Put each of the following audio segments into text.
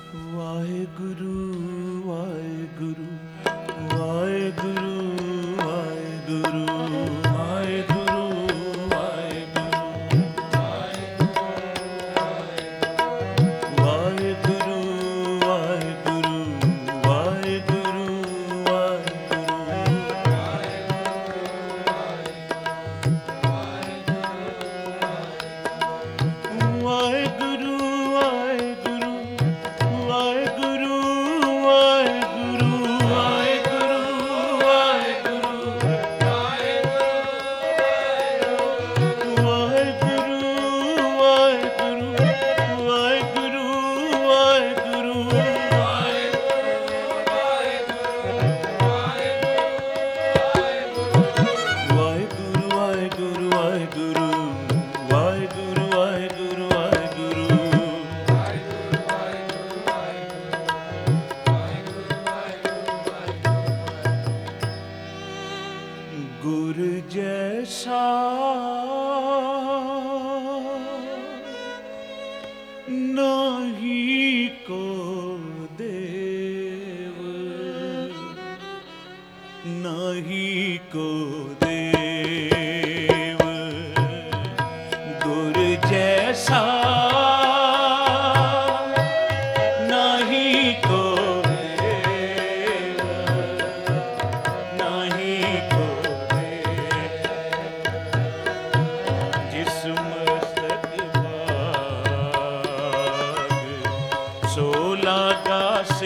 वाहेगुरु वाहेगुरु वाहेगुरु वाहेगुरु वाहेगुरु वाहेगुरु वाहेगुरु वाहेगुरु वाहेगुरु गुरु जैसा नहीं को देव, नहीं को देव। गुरु जैसा नहीं को देव, नहीं को सोलागा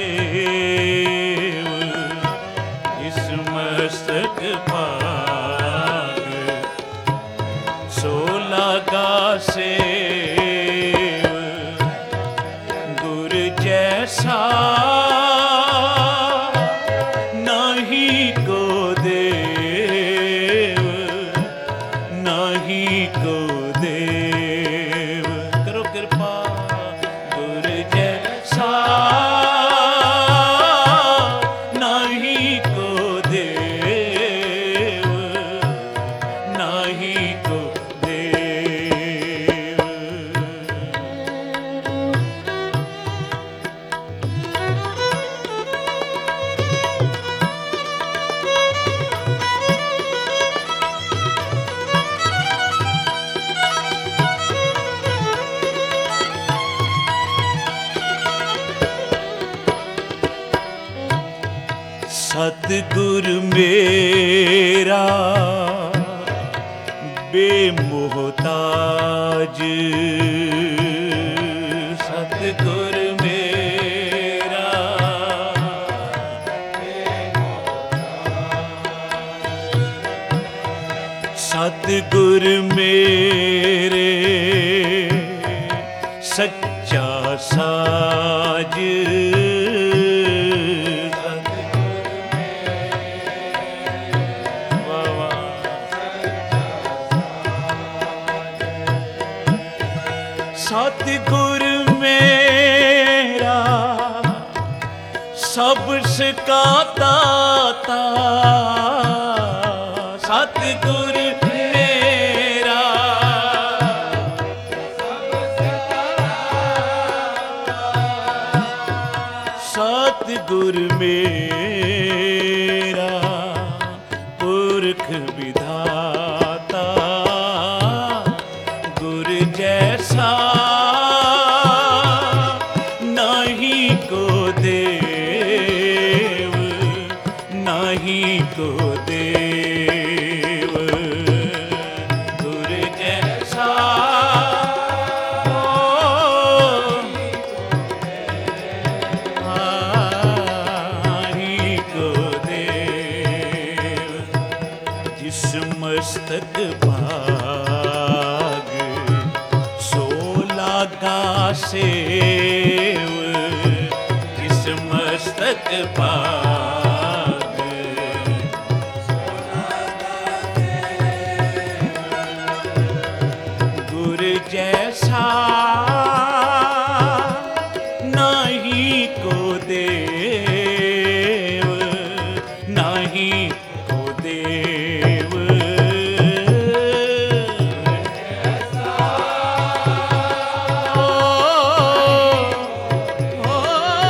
सेव, जिस मस्तक भाग सोलागा सेव। गुरु जैसा नहीं को देव, नहीं को देव। करो कृपा गुरु जैसा नहीं को देव, नहीं को देव। सतगुरु मेरा बेमोहताज, सतगुरु मेरा सतगुरु मेरे सच्चा साज। सतगुरु मेरा सबका दाता, सतगुरु मेरा सतगुरु मेरा पुरख विधाता। गुरु जैसा नहीं को देव, नहीं को देव। गुरु जैसा नहीं को देव। जिस मस्तक भाग सोलागा सेव, जिस मस्तक भाग गुरु जैसा नहीं को देव, नहीं को देव। ओ, ओ,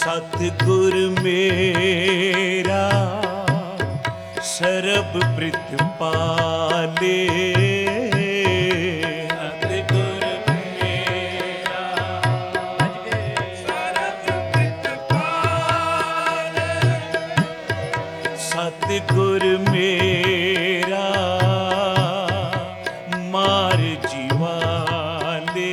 ਸਤਿਗੁਰ ਮੇਰਾ ਸਰਬ ਪ੍ਰਿਤਪਾਲੇ, ਸਤਿਗੁਰ ਮੇਰਾ ਸਰਬ ਪ੍ਰਿਤਪਾਲੇ, ਸਤਿਗੁਰ ਮੇਰਾ ਮਾਰ ਜੀਵਾਲੇ,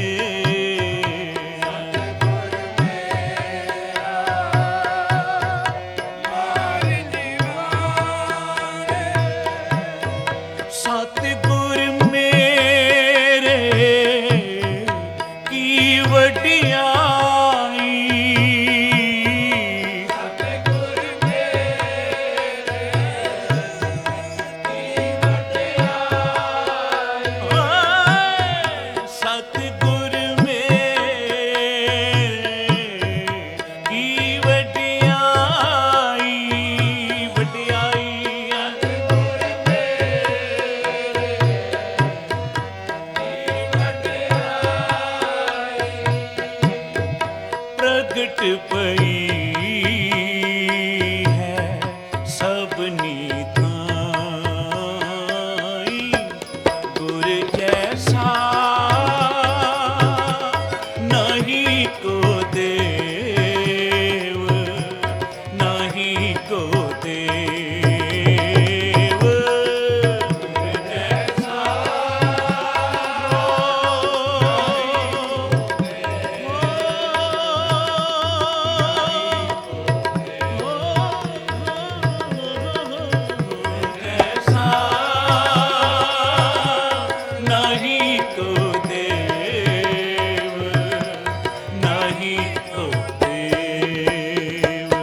ਸਤਿਗੁਰ ਮੇਰੇ ਕੀ ਵਡਿਆਈ, ਸਤਿਗੁਰ ਮੇਰੇ ਕੀ ਵਡਿਆਈ, ਸਤਿਗੁਰ ਮੇਰੇ ਕੀ ਵਡਿਆਈ, ਵਡਿਆਈ ਪ੍ਰਗਟ ਪਈ ਹੈ ਸਭਨੀ ਥਾਈ, ਗੁਰ ਜੈਸਾ ਨਹੀਂ ਕੋ ਦੇਵ, ਨਹੀਂ ਕੋ ਦੇਵ, ਗੁਰ ਜੈਸਾ ਨਹੀਂ ਕੋ ਦੇਵ, ਨਹੀਂ ਕੋ ਦੇਵ।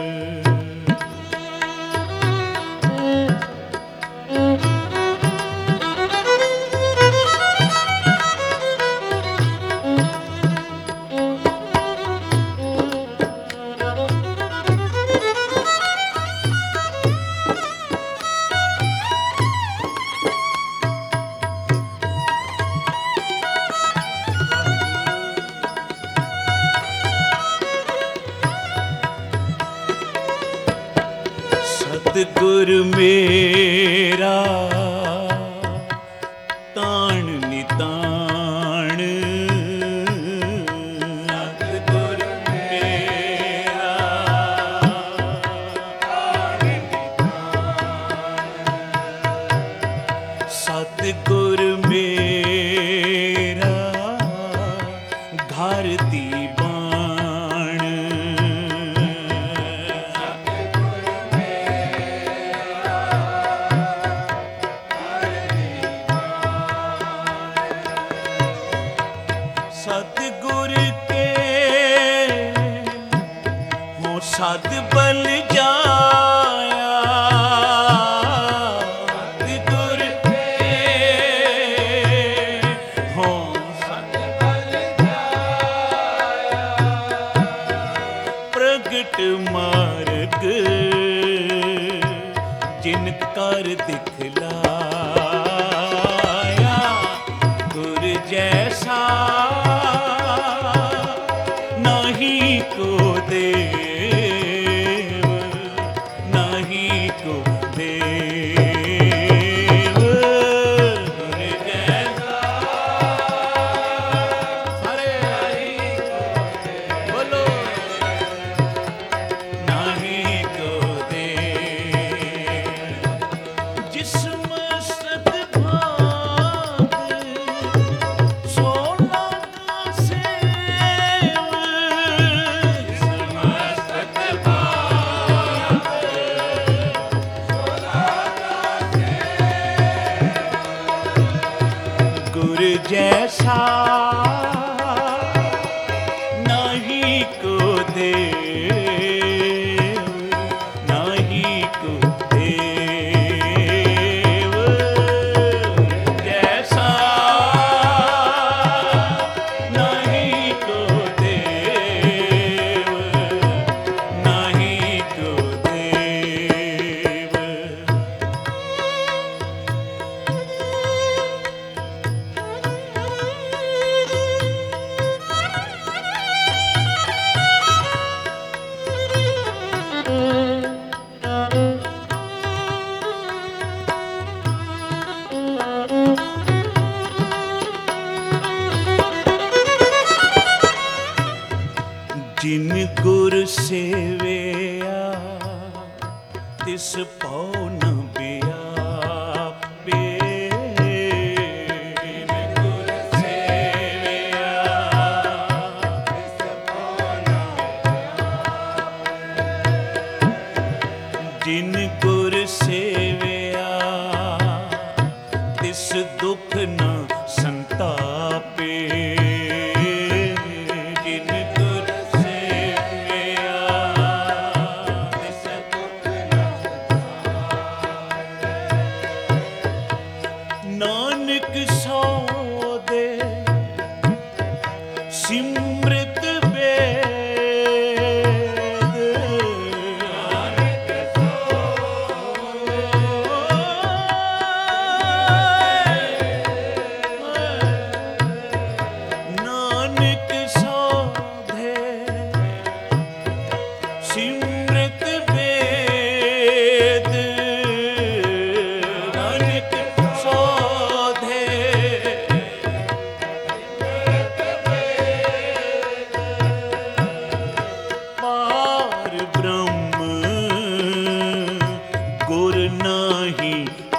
ਸਤਿਗੁਰ ਮੇਰਾ ਤਾਣ ਨਿਤਾਣ, ਸਤਿਗੁਰ ਮੇਰਾ ਤਾਣ ਨਿਤਾਣ, ਸਤਿਗੁਰ ਮੇਰਾ ਘਰ ਦੀ ਬਾਣ, ਸਤਿਗੁਰ ਕੇ ਹੋ ਸਦ ਬਲ ਜਾਇਆ, ਸਤਿਗੁਰ ਕੇ ਹੋ ਸਦ ਬਲ ਜਾਇਆ, ਪ੍ਰਗਟ ਮਾਰਗ ਜਿਨ ਕਰ ਦਿਖਲਾਇਆ, ਗੁਰ ਜੈਸਾ ਨਹੀਂ ਕੋ ਦੇਵ, ਨਹੀਂ ਕੋ ਦੇਵ, ਗੁਰ ਜੈਸਾ ਸਾਰੇ ਨਹੀਂ ਕੋ ਦੇਵ, ਬੋਲੋ ਨਹੀਂ ਕੋ ਦੇਵ, ਜਿਸ ਮਸਤਕ ਭਾਗ ਸੋਨਾ जिन गुर सेवया तिस पौ न व्यापे। जिन गुर सेवया तिस पौ न व्यापे। जिन गुर सेवया तिस दुख न संतापे। नानक सो दे सिमृत वेद। नानक सो नानक सो दे सिमृत वेद। नानक पार ब्रह्म गुर नाही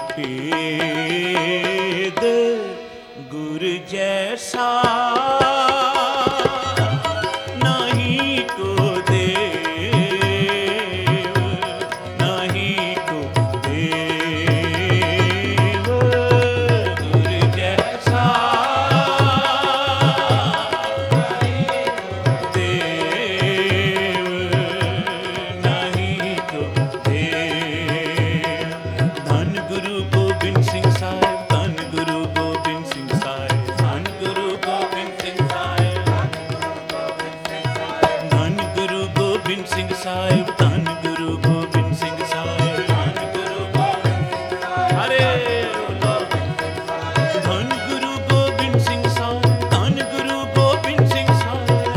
भेद। गुर जैसा नहीं को देव, नहीं को देव। गुर जैसा ਸਾਹਿਬ। ਧੰਨ ਗੁਰੂ ਗੋਬਿੰਦ ਸਿੰਘ ਸਾਹਿਬ। ਧੰਨ ਗੁਰੂ ਗੋਬਿੰਦ ਸਿੰਘ ਸਾਹਿਬ। ਹਰੇ ਧੰਨ ਗੁਰੂ ਗੋਬਿੰਦ ਸਿੰਘ ਸਾਹਿਬ। ਧੰਨ ਗੁਰੂ ਗੋਬਿੰਦ ਸਿੰਘ ਸਾਹਿਬ।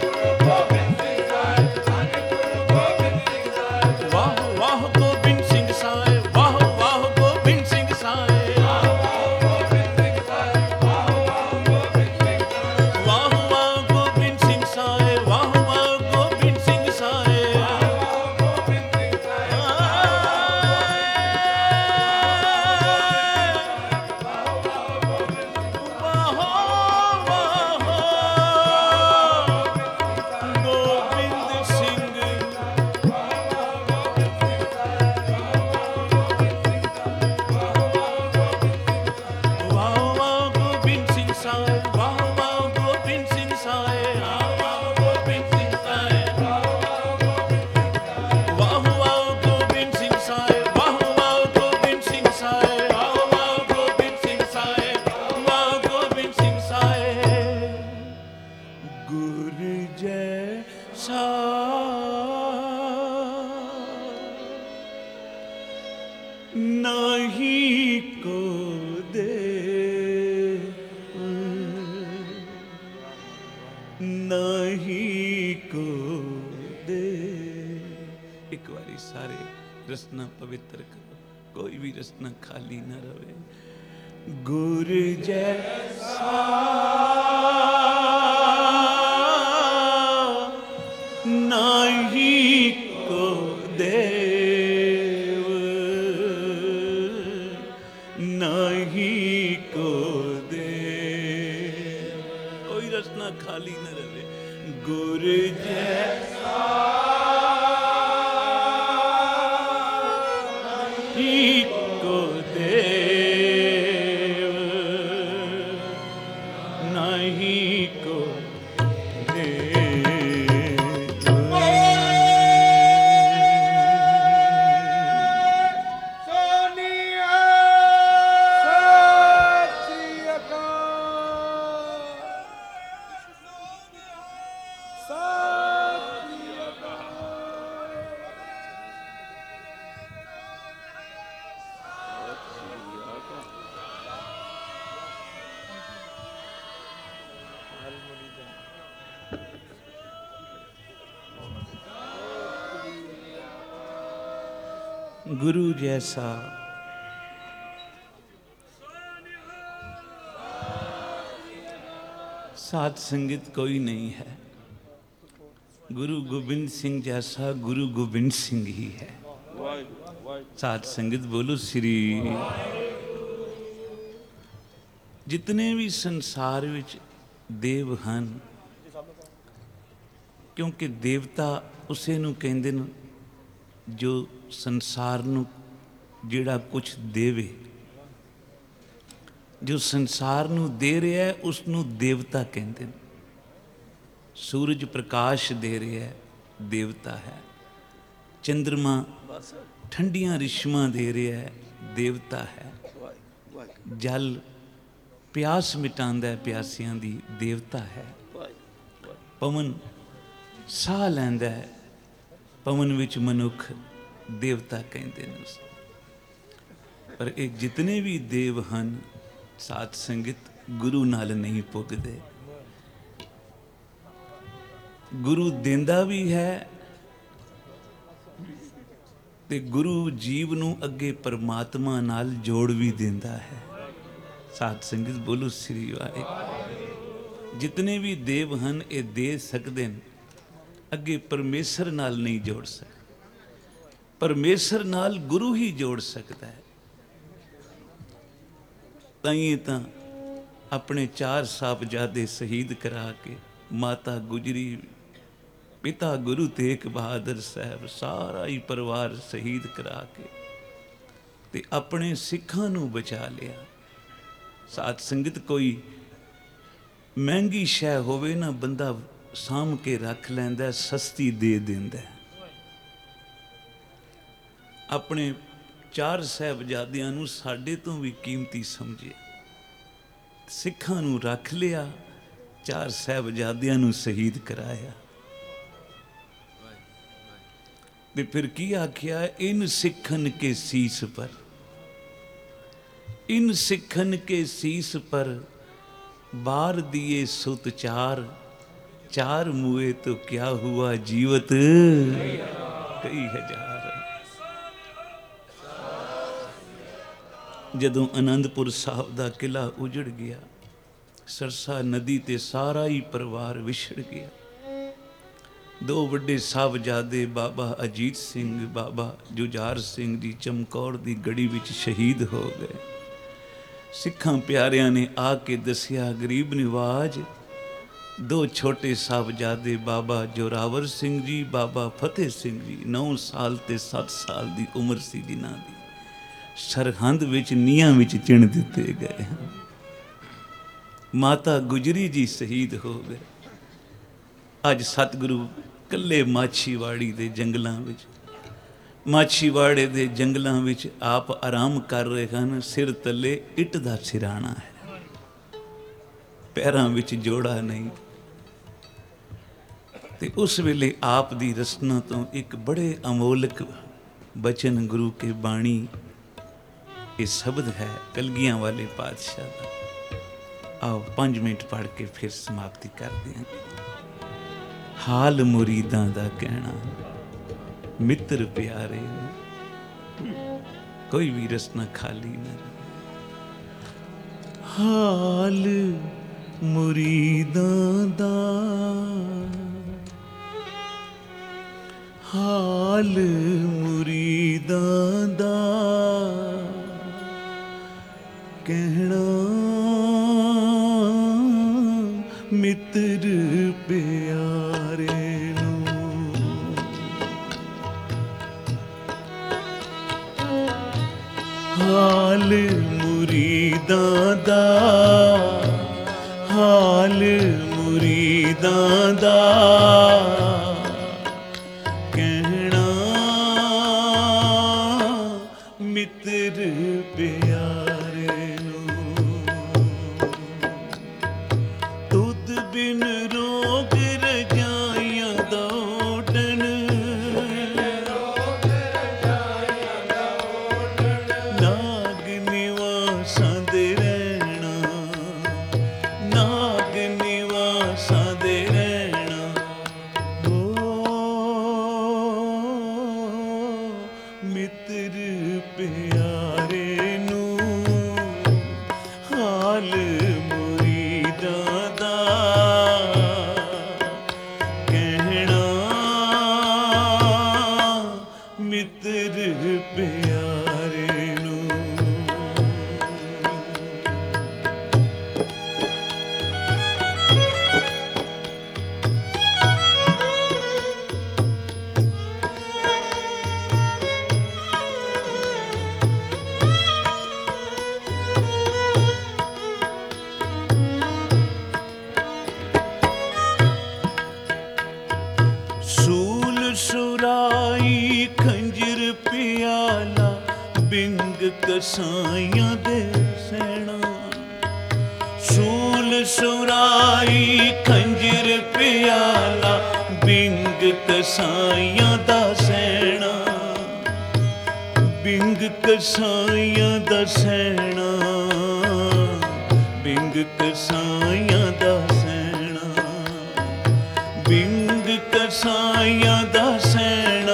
ਵਾਹ ਵਾਹ ਗੋਬਿੰਦ ਸਿੰਘ ਸਾਹਿਬ। ਵਾਹ ਵਾਹ ਗੋਬਿੰਦ ਸਿੰਘ ਸਾਹਿਬ। ਵਾਹ ਵਾਹ ਗੋਬਿੰਦ ਸਿੰਘ ਸਾਹਿਬ। ਵਾਹ ਵਾਹ ਗੋਬਿੰਦ ਸਿੰਘ ਸਾਹਿਬ। ਗੁਰ ਜੈਸਾ ਨਹੀਂ ਕੋ ਦੇ, ਨਹੀਂ ਕੋ ਦੇ। ਇੱਕ ਵਾਰੀ ਸਾਰੇ ਰਸਨਾ ਪਵਿੱਤਰ ਕਰੋ, ਕੋਈ ਵੀ ਰਸਨਾ ਖਾਲੀ ਨਾ ਰਵੇ। ਗੁਰ ਜੈਸਾ ਨਹੀਂ ਕੋ ਦੇਵ, ਨਹੀਂ ਕੋ ਦੇਵ। ਕੋਈ ਰਸਨਾ ਖਾਲੀ ਨਾ ਰਵੇ। ਗੁਰ ਜੈਸਾ ਨਹੀਂ ਕੋ ਦੇਵ, ਨਹੀਂ ਕੋ गुरु जैसा साध संगत कोई नहीं है। ਗੁਰੂ ਗੋਬਿੰਦ ਸਿੰਘ ਜੈਸਾ ਗੁਰੂ ਗੋਬਿੰਦ ਸਿੰਘ ਹੀ ਹੈ। ਸਾਧ ਸੰਗਤ ਬੋਲੋ ਸ੍ਰੀ। ਜਿਤਨੇ ਵੀ ਸੰਸਾਰ ਵਿੱਚ ਦੇਵ ਹਨ, ਕਿਉਂਕਿ ਦੇਵਤਾ ਉਸੇ ਨੂੰ ਕਹਿੰਦੇ ਨੇ ਜੋ ਸੰਸਾਰ ਨੂੰ ਜਿਹੜਾ ਕੁਛ ਦੇਵੇ। ਜੋ ਸੰਸਾਰ ਨੂੰ ਦੇ ਰਿਹਾ ਹੈ ਉਸ ਨੂੰ ਦੇਵਤਾ ਕਹਿੰਦੇ ਨੇ। ਸੂਰਜ ਪ੍ਰਕਾਸ਼ ਦੇ ਰਿਹਾ ਹੈ, ਦੇਵਤਾ ਹੈ। ਚੰਦਰਮਾ ਠੰਡੀਆਂ ਰਿਸ਼ਮਾਂ ਦੇ ਰਿਹਾ ਹੈ, ਦੇਵਤਾ ਹੈ। ਜਲ ਪਿਆਸ ਮਿਟਾਉਂਦਾ ਹੈ ਪਿਆਸਿਆਂ ਦੀ, ਦੇਵਤਾ ਹੈ। ਪਵਨ ਸਾਹ ਲੈਂਦਾ ਹੈ, ਪਵਨ ਵਿੱਚ ਮਨੁੱਖ, ਦੇਵਤਾ ਕਹਿੰਦੇ ਨੇ ਉਸ। ਪਰ ਇਹ ਜਿਤਨੇ ਵੀ ਦੇਵ ਹਨ ਸਾਧ ਸੰਗਤ ਗੁਰੂ ਨਾਲ ਨਹੀਂ ਪੁੱਗਦੇ। ਗੁਰੂ ਦਿੰਦਾ ਵੀ ਹੈ ਤੇ ਗੁਰੂ ਜੀਵ ਨੂੰ ਅੱਗੇ ਪਰਮਾਤਮਾ ਨਾਲ ਜੋੜ ਵੀ ਦਿੰਦਾ ਹੈ। ਸਾਧ ਸੰਗਤ ਬੋਲੋ ਸ੍ਰੀ ਵਾਹਿਗੁਰੂ। ਜਿਤਨੇ ਵੀ ਦੇਵ ਹਨ ਇਹ ਦੇ ਸਕਦੇ ਨੇ, ਅੱਗੇ ਪਰਮੇਸ਼ਰ ਨਾਲ ਨਹੀਂ ਜੋੜ ਸਕਦੇ। ਪਰਮੇਸ਼ਰ ਨਾਲ ਗੁਰੂ ਹੀ ਜੋੜ ਸਕਦਾ ਹੈ। ਤਾਈਂ ਤਾਂ ਆਪਣੇ 4 ਸਾਹਿਬਜ਼ਾਦੇ ਸ਼ਹੀਦ ਕਰਾ ਕੇ, ਮਾਤਾ ਗੁਜਰੀ, ਪਿਤਾ ਗੁਰੂ ਤੇਗ ਬਹਾਦਰ ਸਾਹਿਬ, ਸਾਰਾ ਹੀ ਪਰਿਵਾਰ ਸ਼ਹੀਦ ਕਰਾ ਕੇ ਤੇ ਆਪਣੇ ਸਿੱਖਾਂ ਨੂੰ ਬਚਾ ਲਿਆ। ਸਾਧ ਸੰਗਤ ਕੋਈ ਮਹਿੰਗੀ ਸ਼ੈ ਹੋਵੇ ਨਾ, ਬੰਦਾ ਸਾਂਭ ਕੇ ਰੱਖ ਲੈਂਦਾ, ਸਸਤੀ ਦੇ ਦਿੰਦਾ। ਆਪਣੇ 4 ਸਾਹਿਬਜ਼ਾਦਿਆਂ ਨੂੰ ਸਾਡੇ ਤੋਂ ਵੀ ਕੀਮਤੀ ਸਮਝਿਆ, ਸਿੱਖਾਂ ਨੂੰ ਰੱਖ ਲਿਆ, 4 ਸਾਹਿਬਜ਼ਾਦਿਆਂ ਨੂੰ ਸ਼ਹੀਦ ਕਰਾਇਆ। ਤੇ ਫਿਰ ਕੀ ਆਖਿਆ? ਇਨ ਸਿੱਖਨ ਕੇ ਸੀਸ ਪਰ, इन सिखन के शीस पर बार दिए सुत चार, चार मुए तो क्या हुआ जीवत कई हजार। जदों आनंदपुर साहब दा किला उजड़ गया, सरसा नदी ते सारा ही परिवार विछड़ गया। 2 वड्डे साहबजादे बाबा अजीत सिंह, बाबा जुझार सिंह जी चमकौर दी गड़ी विच शहीद हो गए। सिखां प्यारियां ने आके दसिया, गरीब निवाज 2 छोटे साहबजादे बाबा जोरावर सिंह जी, बाबा फतेह सिंह जी, 9 साल ते 7 साल दी उम्र सी जिन्हां दी, सरहंद विच नीहां विच चिण दिते गए। माता गुजरी जी शहीद हो गए। अज सतगुरु कल्ले माछीवाड़ी दे जंगलां विच, माछीवाड़े दे जंगलों विच आप आराम कर रहे हैं। सिर तले इट दा सिराना है, पैरों विच जोड़ा नहीं। ते उस वेले आप दी रसना तो एक बड़े अमोलक बचन गुरु के बाणी, ये शब्द है कलगियां वाले पातशाह दा। आओ 5 मिनट पढ़ के फिर समाप्ति करते हैं। हाल मुरीदां दा कहना, मित्र प्यारे, कोई भी रसना खाली न। हाल मुरीदां दा, हाल मुरीदां दा कहना, मित्र प्यारे हाल मुरीदां दा, हाल मुरीदां दा कहना, मित्र प्यारे तुद बिन रोग रजाइयां दौड़न, नाग निवासां दे रहना, नाग निवासां दे रहना। मित्र प्यारे नू हाल मुरीदां दा ਕਸਾਈਆਂ ਦੇ ਸੈਣਾ, ਸੂਲ ਸੁਰਾਈ ਖੰਜਰ ਪਿਆਲਾ, ਬਿੰਗ ਕਸਾਈਆਂ ਦਾ ਸੈਣਾ, ਬਿੰਗ ਕਸਾਈਆਂ ਦਾ ਸੈਣਾ, ਬਿੰਗ ਕਸਾਈਆਂ ਦਾ ਸੈਣਾ, ਬਿੰਗ ਕਸਾਈਆਂ ਦਾ ਸੈਣਾ,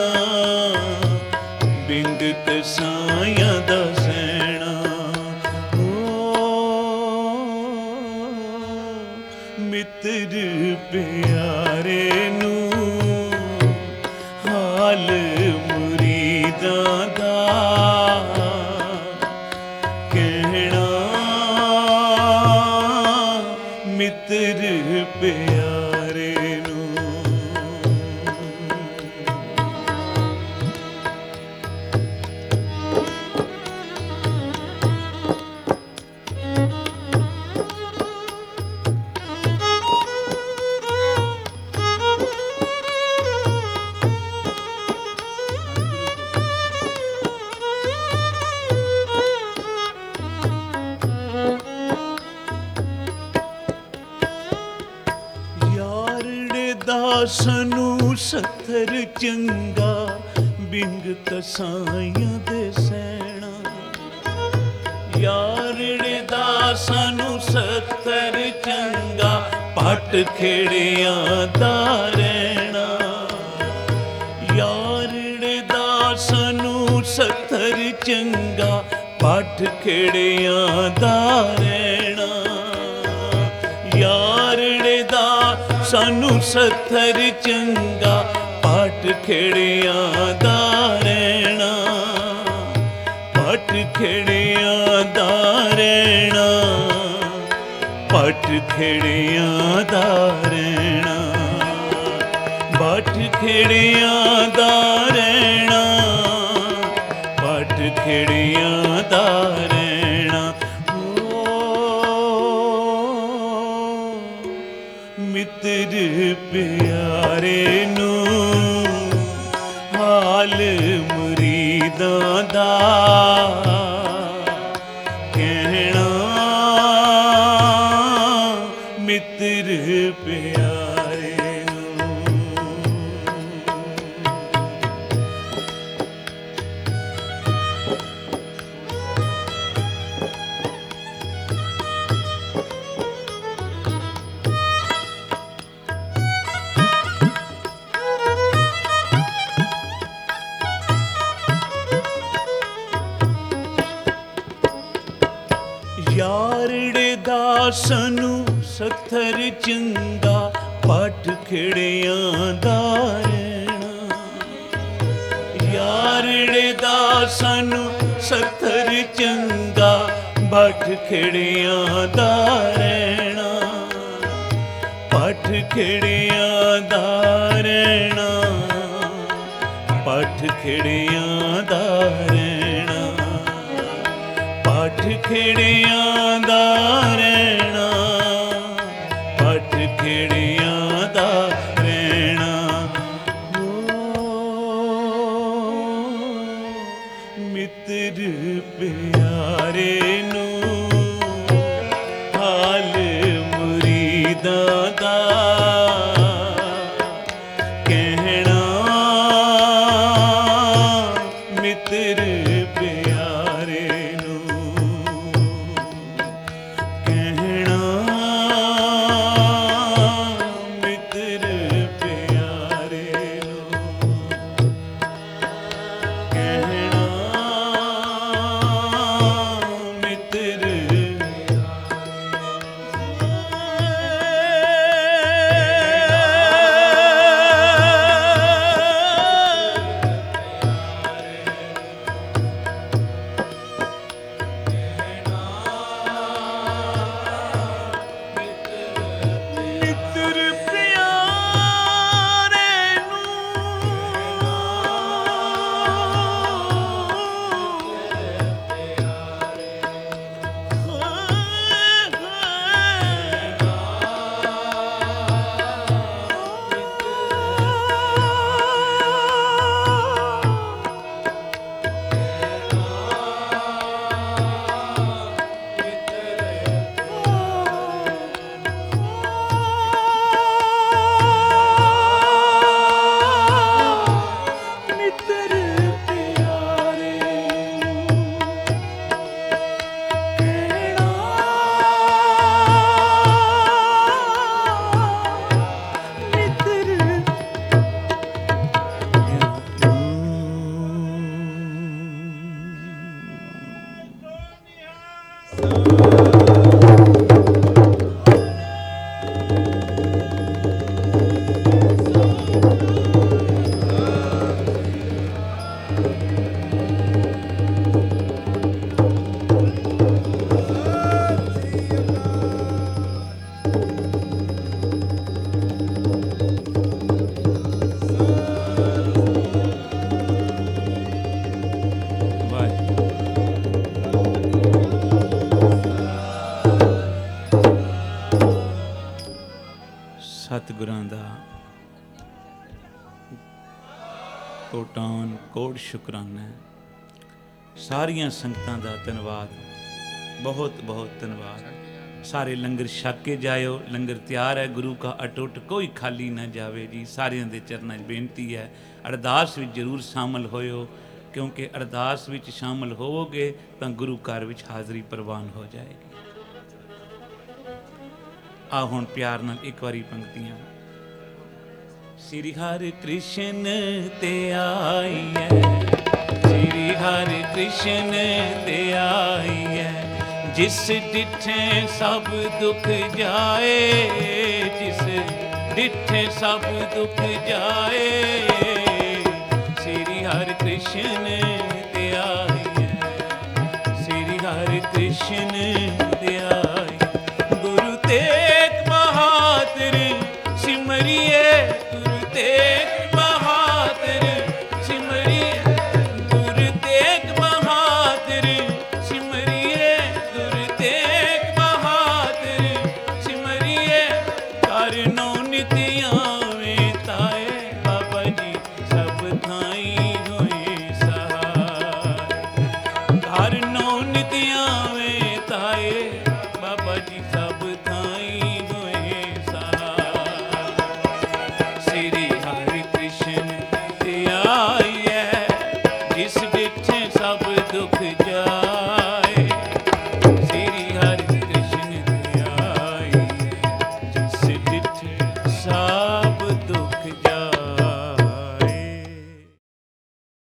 ਬਿੰਗ ਕਸਾਈਆਂ ਦਾ ਸੈਣਾ। ਮਿੱਤਰ ਪਿਆਰੇ ਨੂੰ ਹਾਲ ਮੁਰੀਦਾਂ ਦਾ ਕਹਿਣਾ, ਮਿੱਤਰ ਪਿਆਰੇ ਨੂੰ। ਸਾਨੂੰ ਸੱਥਰ ਚੰਗਾ, ਬਿੰਗ ਕਸਾਈਆਂ ਦੇ ਸੈਣਾ, ਯਾਰੜੇ ਦਾ ਸਾਨੂੰ ਸੱਥਰ ਚੰਗਾ, ਪੱਟ ਖੇੜਿਆਂ ਦਾ ਰਹਿਣਾ, ਯਾਰੜੇ ਦਾ ਸਾਨੂੰ ਸੱਥਰ ਚੰਗਾ, ਪੱਟ ਖੇੜਿਆਂ ਦਾ ਰਹਿਣਾ, ਯਾਰੜੇ ਦਾ ਸਾਨੂੰ ਸੱਥਰ ਚੰਗਾ, ਪੱਟ ਖੇੜਿਆਂ ਦਾ ਰਹਿਣਾ, ਪੱਟ ਖੇੜਿਆਂ ਦਾ ਰਹਿਣਾ, ਪੱਟ ਖੇੜਿਆਂ ਦਾ ਰਹਿਣਾ, ਪੱਟ ਖੇੜਿਆਂ ਦਾ ਰਹਿਣਾ, ਪੱਟ ਖੇੜਿਆਂ ਦਾ ਰਹਿਣਾ। ਮਿੱਤਰ ਪਿਆਰੇ ਨੂੰ ਹਾਲ ਮੁਰੀਦਾਂ ਦਾ ਕਹਿਣਾ, ਮਿੱਤਰ ਪਿਆਰੇ ਨੂੰ। ਯਾਰੜੇ ਦਾ ਸਾਨੂੰ ਸੱਥਰ ਚੰਗਾ, ਪੱਟ ਖੇੜਿਆਂ ਦਾ ਰਹਿਣਾ, ਯਾਰੜੇ ਦਾ ਸਾਨੂੰ ਸੱਥਰ ਚੰਗਾ, ਪੱਟ ਖੇੜਿਆਂ ਦਾ ਰਹਿਣਾ, ਪੱਟ ਖੇੜਿਆਂ ਦਾ ਰਹਿਣਾ, ਪੱਟ ਖੇੜਿਆਂ ਦਾ ਰਹਿਣਾ, ਪੱਟ ਖੇੜਿਆਂ ਦਾ ਰਹਿਣਾ, ਪੱਟ ਖੇੜਿਆਂ ਦਾ ਰਹਿਣਾ। ਮਿੱਤਰ ਪਿਆਰੇ ਨੂੰ ਹਾਲ ਮੁਰੀਦਾਂ ਦਾ ਕਹਿਣਾ, ਮਿੱਤਰ ਪਿਆਰੇ ਨੂੰ ਕਹਿਣਾ, ਮਿੱਤਰ ਪਿਆਰੇ ਨੂੰ ਕਹਿਣਾ, ਮਿੱਤਰ ਸਤਿਗੁਰਾਂ ਦਾ ਕੋਟਾਨ ਕੋਟ ਸ਼ੁਕਰਾਨਾ ਹੈ। ਸਾਰੀਆਂ ਸੰਗਤਾਂ ਦਾ ਧੰਨਵਾਦ, ਬਹੁਤ ਬਹੁਤ ਧੰਨਵਾਦ। ਸਾਰੇ ਲੰਗਰ ਛਕ ਕੇ ਜਾਇਓ, ਲੰਗਰ ਤਿਆਰ ਹੈ ਗੁਰੂ ਕਾ ਅਟੁੱਟ, ਕੋਈ ਖਾਲੀ ਨਾ ਜਾਵੇ ਜੀ। ਸਾਰਿਆਂ ਦੇ ਚਰਨਾਂ 'ਚ ਬੇਨਤੀ ਹੈ, ਅਰਦਾਸ ਵਿੱਚ ਜ਼ਰੂਰ ਸ਼ਾਮਲ ਹੋਇਓ, ਕਿਉਂਕਿ ਅਰਦਾਸ ਵਿੱਚ ਸ਼ਾਮਲ ਹੋਵੋਗੇ ਤਾਂ ਗੁਰੂ ਘਰ ਵਿੱਚ ਹਾਜ਼ਰੀ ਪ੍ਰਵਾਨ ਹੋ ਜਾਏਗੀ। ਆ ਹੁਣ ਪਿਆਰ ਨਾਲ ਇੱਕ ਵਾਰੀ ਪੰਕਤੀਆਂ। ਸ੍ਰੀ ਹਰਿ ਕ੍ਰਿਸ਼ਨ ਤੇ ਆਈ ਹੈ, ਸ੍ਰੀ ਹਰਿ ਕ੍ਰਿਸ਼ਨ ਤੇ ਆਈ ਹੈ, ਜਿਸ ਡਿਠੇ ਸਭ ਦੁੱਖ ਜਾਏ, ਜਿਸ ਡਿਠੇ ਸਭ ਦੁੱਖ ਜਾਏ। ਸ੍ਰੀ ਹਰਿ ਕ੍ਰਿਸ਼ਨ ਤੇ ਆਈ ਹੈ, ਸ੍ਰੀ ਹਰਿ ਕ੍ਰਿਸ਼ਨ ਤੇ ਆਈ। ਗੁਰੂ ਤੇਗ ਬਹਾਦਰ ਸਿਮਰਿਏ, ਗੁਰੂ ਤੇਗ ਬਹਾਦਰ ਸਿਮਰਿਏ, ਗੁਰੂ ਤੇਗ ਬਹਾਦਰ ਸਿਮਰਿਏ, ਗੁਰੂ ਤੇਗ ਬਹਾਦਰ ਸਿਮਰਿਏ। ਕਰਨੋ